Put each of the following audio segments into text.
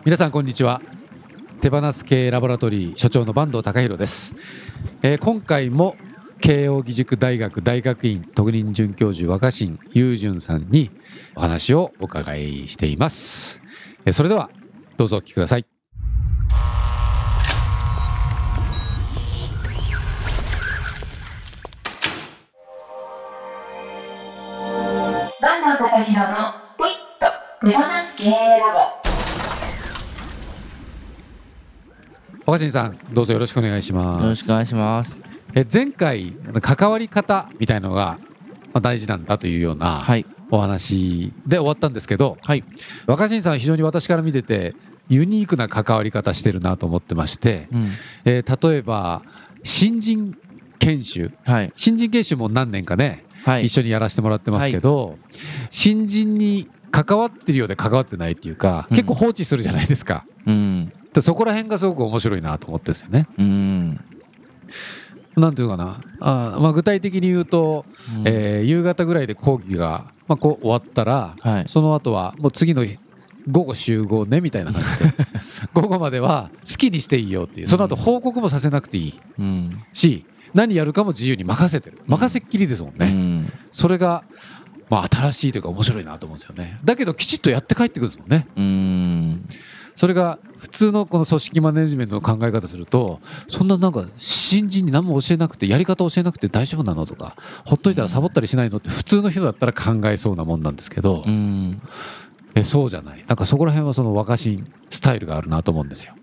皆さんこんにちは。手放す経営ラボラトリー所長の坂東隆弘です。今回も慶應義塾大学大学院特任准教授若新雄純さんにお話をお伺いしています。それではどうぞお聞きください。 坂東隆弘の手放す経営ラボ。 若新さんどうぞよろしくお願いします。 よろしくお願いします。 前回関わり方みたいなのが大事なんだというようなお話で終わったんですけど、 はい、 若新さんは非常に私から見ててユニークな関わり方してるなと思ってまして、例えば新人研修、新人研修も何年かね、一緒にやらせてもらってますけど、新人に関わってるようで関わってないっていうか、結構放置するじゃないですか。でそこら辺がすごく面白いなと思ってですよね。なんていうかな、具体的に言うと、夕方ぐらいで講義が、こう終わったら、その後はもう次の午後集合ねみたいな感じで午後までは好きにしていいよっていう、その後報告もさせなくていい、し何やるかも自由に任せてる、任せっきりですもんね。それが、新しいというか面白いなと思うんですよね。だけどきちっとやって帰ってくるんですもんね。それが普通のこの組織マネジメントの考え方すると、そんななんか新人に何も教えなくてやり方教えなくて大丈夫なのとか、ほっといたらサボったりしないのって普通の人だったら考えそうなもんなんですけど、そうじゃない。なんかそこら辺はその若新スタイルがあるなと思うんですよ。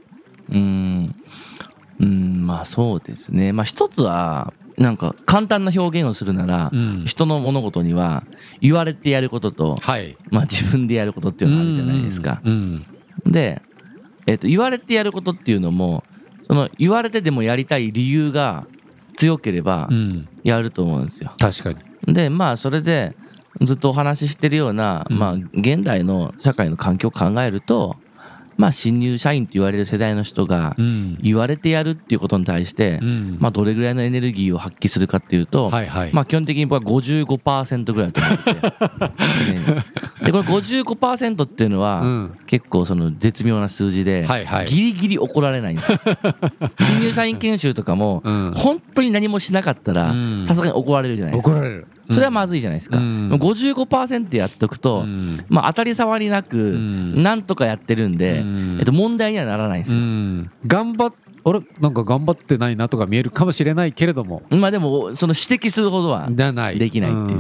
そうですね。一つはなんか簡単な表現をするなら、人の物事には言われてやることと、自分でやることっていうのがあるじゃないですか。で、言われてやることっていうのも、その言われてでもやりたい理由が強ければやると思うんですよ。 確かに。でそれでずっとお話ししてるような、現代の社会の環境を考えると、新入社員と言われる世代の人が言われてやるっていうことに対して、どれぐらいのエネルギーを発揮するかっていうと、基本的に僕は 55% ぐらいだと思ってでこれ 55% っていうのは、結構その絶妙な数字で、ギリギリ怒られないんですよ。新入社員研修とかも、本当に何もしなかったらさすがに怒られるじゃないですか。 怒られる。 それはまずいじゃないですか。55% やっとくと、当たり障りなくなんとかやってるんで、問題にはならないんですよ。 なんか頑張ってないなとか見えるかもしれないけれども、 でもその指摘するほどはできないっていう、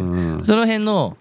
その辺の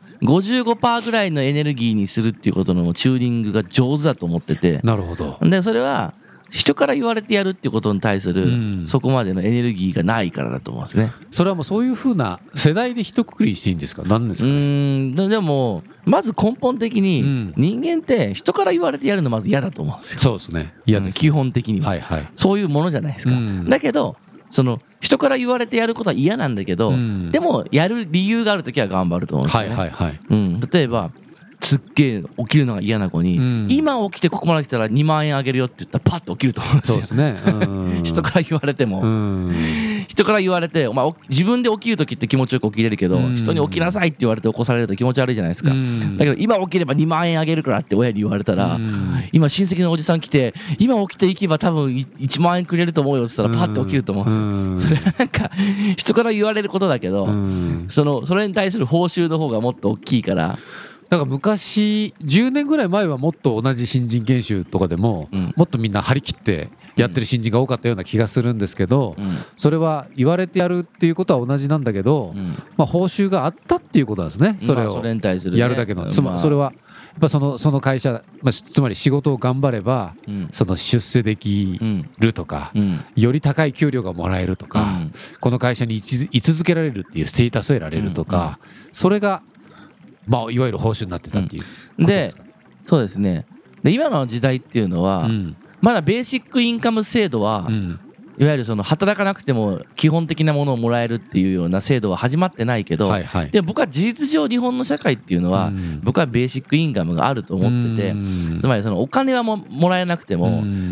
55% ぐらいのエネルギーにするっていうことのチューニングが上手だと思ってて。 なるほど。 でそれは人から言われてやるっていうことに対する、そこまでのエネルギーがないからだと思うんですね。 それはもうそういうふうな世代で一括りしていいんですか？何ですかね。 でもまず根本的に人間って人から言われてやるのまず嫌だと思うんですよ。 そうですね。嫌です。 基本的には、そういうものじゃないですか。だけどその人から言われてやることは嫌なんだけど、でもやる理由があるときは頑張ると思うんですよね。例えばすっげえ起きるのが嫌な子に、今起きてここまで来たら2万円あげるよって言ったらパッと起きると思うんですよ。 そうですね。 人から言われても、人から言われてお前自分で起きる時って気持ちよく起きれるけど、人に起きなさいって言われて起こされると気持ち悪いじゃないですか。だけど今起きれば2万円あげるからって親に言われたら、今親戚のおじさん来て今起きていけば多分1万円くれると思うよって言ったらパッと起きると思うんですよ。それはなんか人から言われることだけど、それに対する報酬の方がもっと大きいから。 だから昔10年ぐらい前はもっと同じ新人研修とかでも、もっとみんな張り切ってやってる新人が多かったような気がするんですけど、それは言われてやるっていうことは同じなんだけど、報酬があったっていうことなんですね。それをやるだけの、それはやっぱその会社、つまり仕事を頑張れば、その出世できるとか、より高い給料がもらえるとか、この会社に居続けられるっていうステータスを得られるとか、それがいわゆる報酬になってたっていうことですか？ そうですね。で今の時代っていうのは、まだベーシックインカム制度は、いわゆるその働かなくても基本的なものをもらえるっていうような制度は始まってないけど、で僕は事実上日本の社会っていうのは、僕はベーシックインカムがあると思ってて、つまりそのお金はもらえなくても、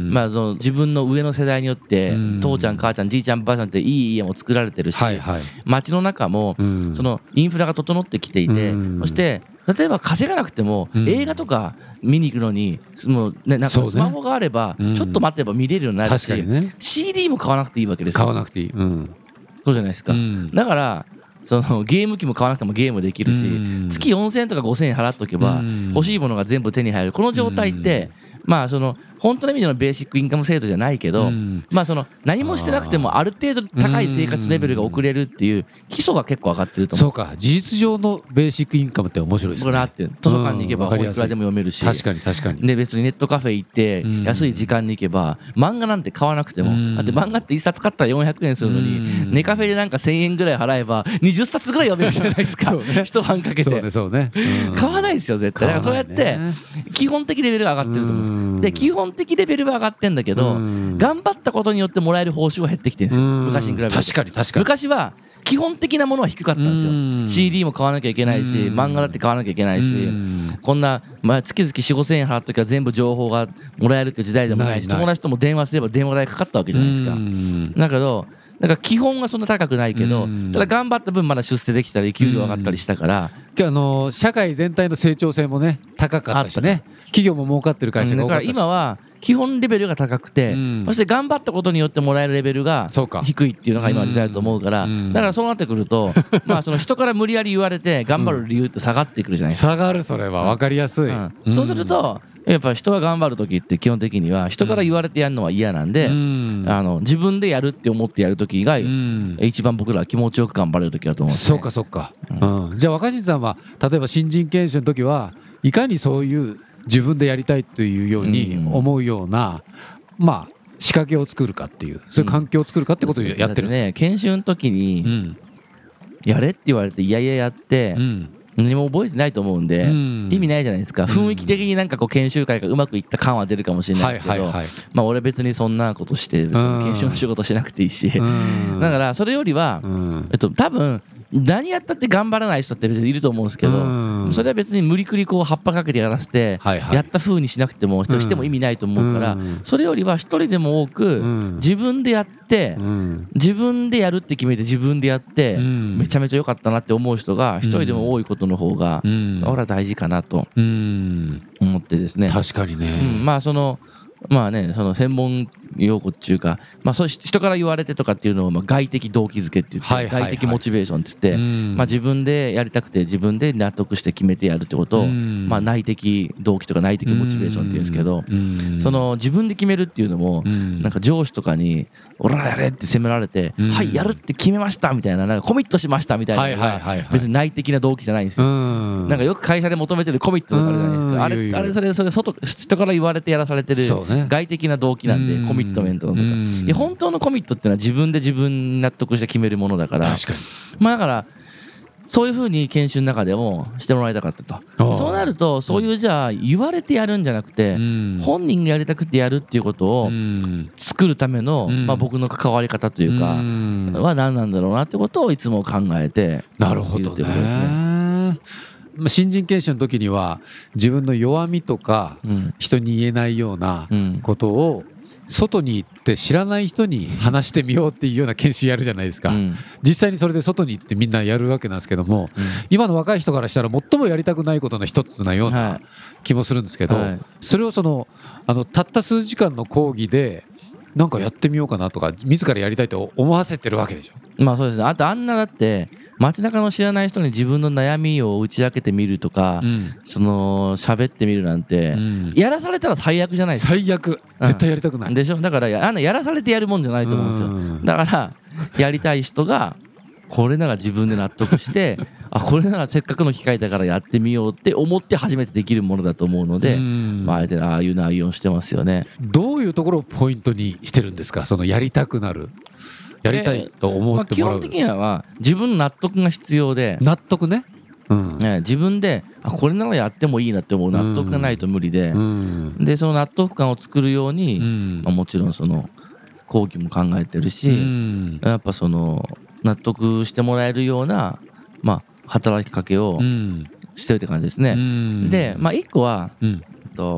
まあ、その自分の上の世代によって父ちゃん母ちゃんじいちゃんばあちゃんっていい家も作られてるし、街の中もそのインフラが整ってきていて、そして例えば稼がなくても映画とか見に行くのにもうね、なんかスマホがあればちょっと待てば見れるようになるし、CD も買わなくていいわけですよ。 買わなくていい、 そうじゃないですか。だからそのゲーム機も買わなくてもゲームできるし、月4000円とか5000円払っとけば欲しいものが全部手に入る。この状態ってまあその本当の意味でのベーシックインカム制度じゃないけど、まあその何もしてなくてもある程度高い生活レベルが送れるっていう基礎が結構上がってると思う。 そうか、事実上のベーシックインカムって面白いですね。 図書館に行けばいくらでも読めるし、 確かに確かに。 で別にネットカフェ行って安い時間に行けば漫画なんて買わなくても、だって漫画って1冊買ったら400円するのにネカフェでなんか1000円ぐらい払えば20冊ぐらい読めるじゃないですか。一晩かけてそうね買わないですよ絶対。だからそうやって基本的レベルが上がってると思う。で基本的レベルは上がってんだけど、頑張ったことによってもらえる報酬は減ってきてるんですよ、昔に比べると。 確かに昔は基本的なものは低かったんですよ。CD も買わなきゃいけないし、漫画だって買わなきゃいけないし、こんな、まあ、月々 4,5,000 円払っときは全部情報がもらえるっていう時代でもないし、友達とも電話すれば電話代かかったわけじゃないですか。だけどだから基本はそんな高くないけど、ただ頑張った分まだ出世できたり給料上がったりしたから、 社会全体の成長性もね高かったしね、企業も儲かってる会社が多かったし、 だから今は基本レベルが高くて、そして頑張ったことによってもらえるレベルが低いっていうのが今の時代だと思うから、だからそうなってくるとまあその人から無理やり言われて頑張る理由って下がってくるじゃないですか。 下がる、それは分かりやすい。 そうするとやっぱ人が頑張る時って基本的には人から言われてやるのは嫌なんで、自分でやるって思ってやる時が一番僕らは気持ちよく頑張れる時だと思うんですね。 そうか、じゃあ若新さんは例えば新人研修の時はいかにそういう自分でやりたいというように思うような、まあ仕掛けを作るかっていう、そういう環境を作るかってことをやってるんですか。 ね、研修の時にやれって言われていやいややって何も覚えてないと思うんで意味ないじゃないですか。雰囲気的になんかこう研修会がうまくいった感は出るかもしれないですけど、まあ俺別にそんなことして別に研修の仕事しなくていいし、だからそれよりは多分何やったって頑張らない人って別にいると思うんですけど、それは別に無理くりこう葉っぱかけてやらせてやった風にしなくてもしても意味ないと思うから、それよりは一人でも多く自分でやって自分でやるって決めて自分でやってめちゃめちゃ良かったなって思う人が一人でも多いことの方が俺は大事かなと思ってですね。 確かにね、 まあその専門用語っていうか、まあ、そう人から言われてとかっていうのを外的動機づけって言って、外的モチベーションって言って、まあ、自分でやりたくて自分で納得して決めてやるってことを、まあ、内的動機とか内的モチベーションって言うんですけど、その自分で決めるっていうのもなんか上司とかに「俺らやれ!」って責められて「はいやるって決めました」みたいな、なんかコミットしましたみたいなのが別に内的な動機じゃないんですよ。なんかよく会社で求めてるコミットとかあるじゃないですか。あれそれ人から言われてやらされてる外的な動機なんで、コミットメントのとか、いや本当のコミットっていうのは自分で自分に納得して決めるものだから、まあだからそういう風に研修の中でもしてもらいたかったと。そうなるとそういうじゃあ言われてやるんじゃなくて、本人がやりたくてやるっていうことを作るための、まあ、僕の関わり方というかは何なんだろうなってことをいつも考えているということですね。 新人研修の時には自分の弱みとか人に言えないようなことを外に行って知らない人に話してみようっていうような研修やるじゃないですか、実際にそれで外に行ってみんなやるわけなんですけども、今の若い人からしたら最もやりたくないことの一つなような気もするんですけど、それをたった数時間の講義でなんかやってみようかなとか自らやりたいと思わせてるわけでしょ。 まあそうですね。あとだって街中の知らない人に自分の悩みを打ち明けてみるとか、喋ってみるなんて、やらされたら最悪じゃないですか。 最悪、絶対やりたくない、 でしょ。だからやらされてやるもんじゃないと思うんですよ。だからやりたい人がこれなら自分で納得してこれならせっかくの機会だからやってみようって思って初めてできるものだと思うので、まあ、ああいう内容をしてますよね。 どういうところをポイントにしてるんですか、そのやりたくなる、やりたいと思ってもらう。 基本的には自分の納得が必要で、 納得ね、 自分でこれならやってもいいなって思う納得がないと無理で、でその納得感を作るように、もちろんその講義も考えてるし、やっぱその納得してもらえるような、まあ、働きかけをしてるって感じですね。で、まあ、一個は、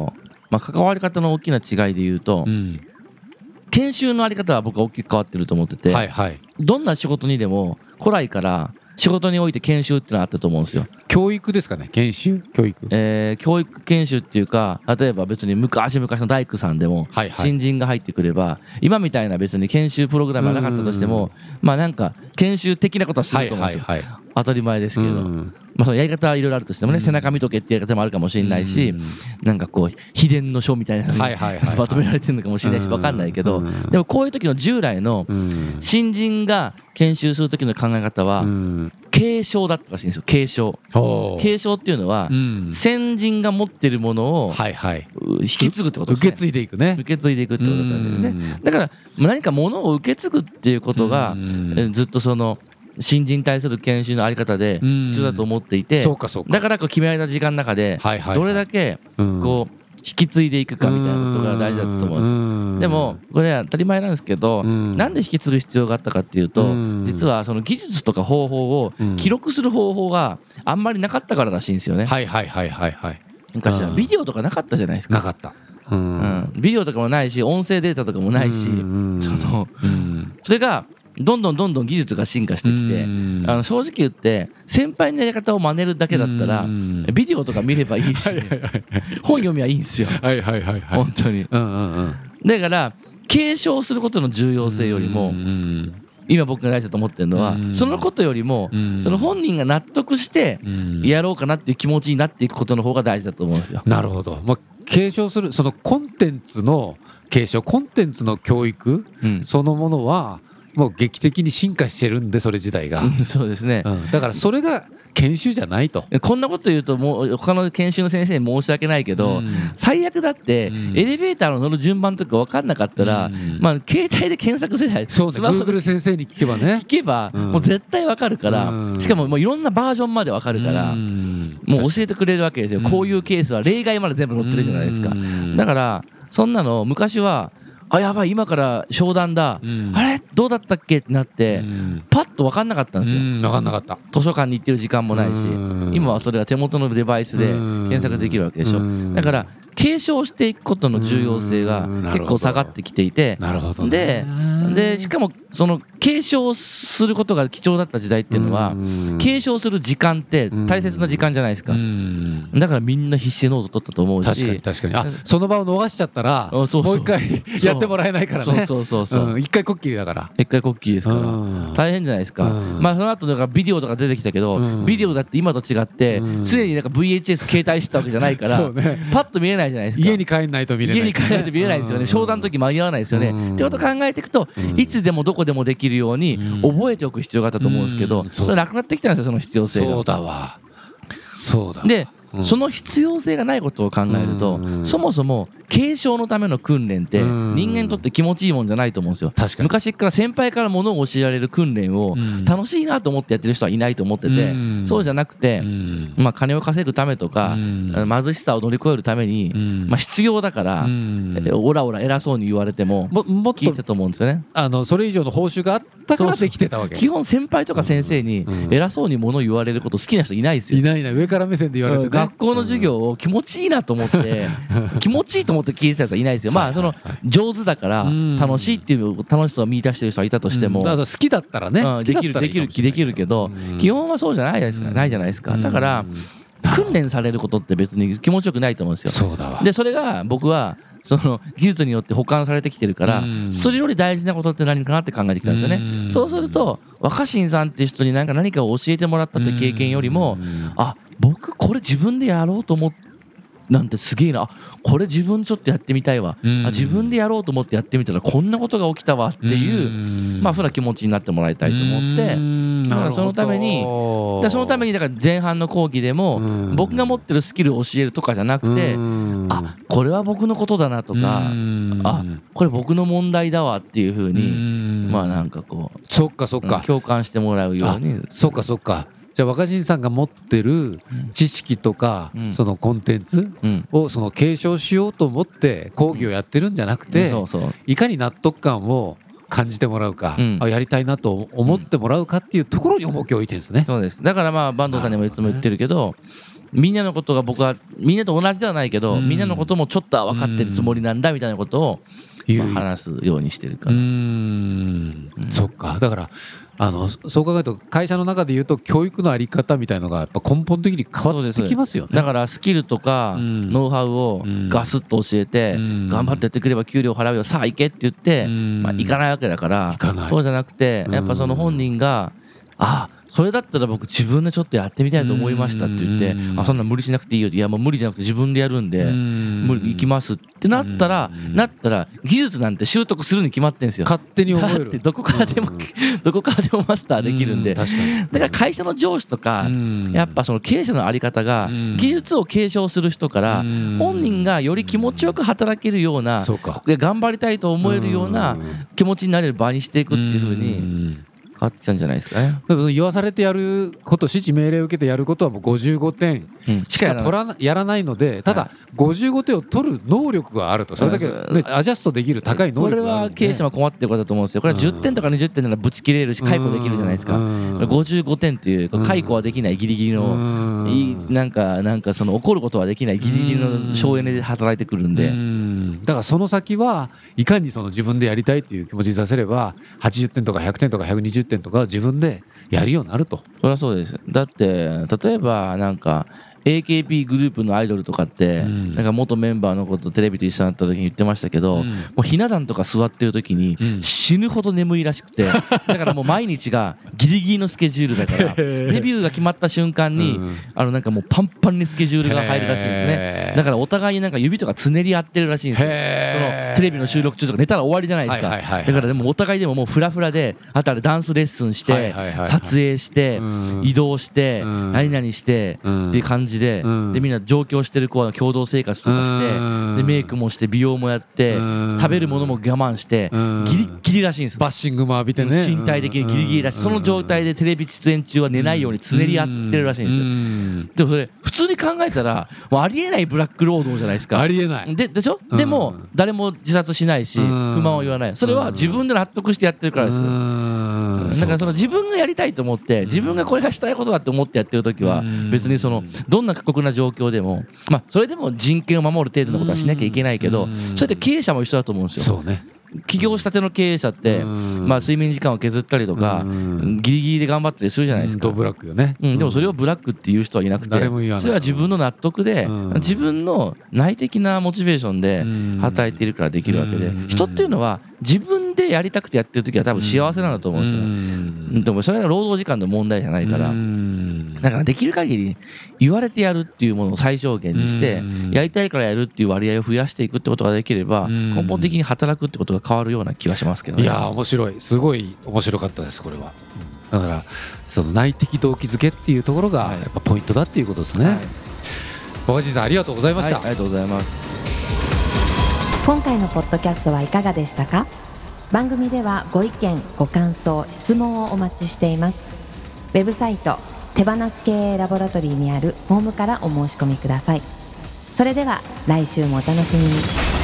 関わり方の大きな違いで言うと、研修のあり方は僕は大きく変わってると思ってて、どんな仕事にでも古来から仕事において研修ってのはあったと思うんですよ。 教育ですかね。研修教育、 教育研修っていうか、例えば別に昔の大工さんでも新人が入ってくれば、今みたいな別に研修プログラムはなかったとしても、なんか研修的なことはすると思うんですよ。当たり前ですけど、そのやり方はいろいろあるとしてもね、背中見とけっていうやり方もあるかもしれないし、なんかこう秘伝の書みたいなのにまとめられてるのかもしれないし、分かんないけど、でもこういう時の従来の新人が研修する時の考え方は継承だったらしいんですよ。継承っていうのは先人が持ってるものを引き継ぐってことですね。 受け継いでいくね。 受け継いでいくってことだったんですね。だから何かものを受け継ぐっていうことがずっとその新人に対する研修のあり方で必要だと思っていて、だから決められた時間の中でどれだけこう引き継いでいくかみたいなことが大事だったと思うんです。でもこれは当たり前なんですけど、なんで引き継ぐ必要があったかっていうと、実はその技術とか方法を記録する方法があんまりなかったかららしいんですよね。昔はビデオとかなかったじゃないですか。 なかった。 ビデオとかもないし、音声データとかもないし、それがどんどん技術が進化してきて、正直言って先輩のやり方を真似るだけだったらビデオとか見ればいいし本読みはいいんですよ。本当に。だから継承することの重要性よりも、今僕が大事だと思ってるのは、そのことよりもその本人が納得してやろうかなっていう気持ちになっていくことの方が大事だと思うんですよ。 なるほど。継承するそのコンテンツの継承、コンテンツの教育そのものはもう劇的に進化してるんで、それ自体が。 そうですね。 だからそれが研修じゃないと。 こんなこと言うともう他の研修の先生に申し訳ないけど、最悪だってエレベーターの乗る順番とか分かんなかったら、携帯で検索せない、 そうね、Google 先生に聞けばもう絶対分かるから、しかももういろんなバージョンまで分かるから、もう教えてくれるわけですよ。こういうケースは例外まで全部載ってるじゃないですか。だからそんなの昔はやばい今から商談だ、あれどうだったっけってなって、パッと分かんなかったんですよ。 分かんなかった。 図書館に行ってる時間もないし、今はそれが手元のデバイスで検索できるわけでしょ。だから継承していくことの重要性が結構下がってきていて、でしかもその継承することが貴重だった時代っていうのは、継承する時間って大切な時間じゃないですか。だからみんな必死でノート取ったと思うし、 確かにその場を逃しちゃったらもう一回やってもらえないからね。一回こっきりだから。 一回こっきりですから大変じゃないですか。その後だからビデオとか出てきたけど、ビデオだって今と違って常になんか VHS 携帯してたわけじゃないからパッと見えないじゃないですか。 家に帰んないと見れない。 家に帰らないと見れないですよね。商談の時間に合わないですよね。ってことを考えていくと、いつでもどこでもできるように覚えておく必要があったと思うんですけど、それなくなってきたんですよ、その必要性が。 そうだ。 でその必要性がないことを考えると、そもそも継承のための訓練って人間にとって気持ちいいもんじゃないと思うんですよ。昔から先輩からものを教えられる訓練を楽しいなと思ってやってる人はいないと思ってて、そうじゃなくて、金を稼ぐためとか貧しさを乗り越えるために必要だから、オラオラ偉そうに言われても聞いてたと思うんですよね。 それ以上の報酬があったからできてたわけ。 基本先輩とか先生に偉そうにものを言われること好きな人いないですよ。 いない上から目線で言われてね。 学校の授業を気持ちいいなと思って気持ちいいと思って聞いてたやつはいないですよ。その上手だから楽しいっていう楽しさを見出してる人はいたとしても、 好きだったらね、 できるけど、基本はそうじゃないですか、ないじゃないですか。だから訓練されることって別に気持ちよくないと思うんですよ。 そうだわ。 でそれが僕はその技術によって保管されてきてるから、それより大事なことって何かなって考えてきたんですよね。そうすると若新さんっていう人に何かを教えてもらったって経験よりも、僕これ自分でやろうと思ってなんてすげえな、これ自分ちょっとやってみたいわ、自分でやろうと思ってやってみたらこんなことが起きたわっていうふうな気持ちになってもらいたいと思って、だからそのためにだから前半の講義でも僕が持ってるスキルを教えるとかじゃなくて、これは僕のことだなとか、これ僕の問題だわっていうふうになんかこうそっか共感してもらうように。 そっか。じゃあ若新さんが持ってる知識とか、そのコンテンツをその継承しようと思って講義をやってるんじゃなくて、いかに納得感を感じてもらうか、やりたいなと思ってもらうかっていうところに重きを置いてるんですね。 そうです。だから坂東さんにもいつも言ってるけど、 みんなのことが僕はみんなと同じではないけど、みんなのこともちょっとは分かってるつもりなんだみたいなことを、話すようにしてるから。 そっか。だからそう考えると会社の中でいうと教育のあり方みたいのがやっぱ根本的に変わってきますよね。 だからスキルとかノウハウをガスッと教えて、頑張ってやってくれば給料払うよ、さあ行けって言って、行かないわけだから、そうじゃなくてやっぱその本人がそれだったら僕自分でちょっとやってみたいと思いましたって言って、そんな無理しなくていいよ、いやもう無理じゃなくて自分でやるんで行きますってなったら技術なんて習得するに決まってんですよ。 勝手に覚える。 だってどこからでもマスターできるんで、だから会社の上司とかやっぱその経営者の在り方が技術を継承する人から本人がより気持ちよく働けるような、頑張りたいと思えるような気持ちになれる場にしていくっていう風に変わってきたんじゃないですかね。 言わされてやること、指示命令を受けてやることはもう55点しかやらないので、ただ55点を取る能力があると、それだけアジャストできる高い能力があるんで、 これは経営者は困ってることだと思うんですよ。これは10点とか20点ならぶち切れるし解雇できるじゃないですか。55点っていう解雇はできないギリギリのなんかその怒ることはできないギリギリの省エネで働いてくるんで、 だからその先はいかにその自分でやりたいという気持ちにさせれば80点とか100点とか120点とか自分でやるようになると。 そりゃそうです。だって例えばなんか AKB グループのアイドルとかって、なんか元メンバーのことテレビで一緒になった時に言ってましたけど、もうひな壇とか座ってる時に死ぬほど眠いらしくて、だからもう毎日がギリギリのスケジュールだからデビューが決まった瞬間になんかもうパンパンにスケジュールが入るらしいんですね。だからお互いになんか指とかつねり合ってるらしいんですよ。そのテレビの収録中とか寝たら終わりじゃないですか。だからでもお互いでももうフラフラで、あとあれダンスレッスンして撮影して移動して何々してっていう感じで、みんな上京してる子は共同生活とかしてでメイクもして美容もやって食べるものも我慢してギリッギリらしいんです。 バッシングも浴びてね、 身体的にギリギリらしい。その状態でテレビ出演中は寝ないようにつねり合ってるらしいんですよ。でもそれ普通に考えたらもうありえないブラック労働じゃないですか。 ありえないでしょ。でも誰も自殺しないし不満を言わない。それは自分で納得してやってるからですよ。だからその自分がやりたいと思って自分がこれがしたいことだって思ってやってる時は別にそのどんな過酷な状況でもそれでも人権を守る程度のことはしなきゃいけないけど、それって経営者も一緒だと思うんですよ。 そうね。 起業したての経営者って睡眠時間を削ったりとかギリギリで頑張ったりするじゃないですか。 ブラックよね。 でもそれをブラックっていう人はいなくて、それは自分の納得で自分の内的なモチベーションで働いているからできるわけで、人っていうのは自分でやりたくてやってる時は多分幸せなんだと思うんですよ。でもそれが労働時間の問題じゃないから、だからできる限り言われてやるっていうものを最小限にしてやりたいからやるっていう割合を増やしていくってことができれば根本的に働くってことが変わるような気がしますけどね。 いや面白い、すごい面白かったですこれは。だからその内的動機づけっていうところがやっぱポイントだっていうことですね。若新さんありがとうございました。 ありがとうございます。 今回のポッドキャストはいかがでしたか？番組ではご意見ご感想質問をお待ちしています。ウェブサイト手放す経営ラボラトリーにあるフォームからお申し込みください。それでは来週もお楽しみに。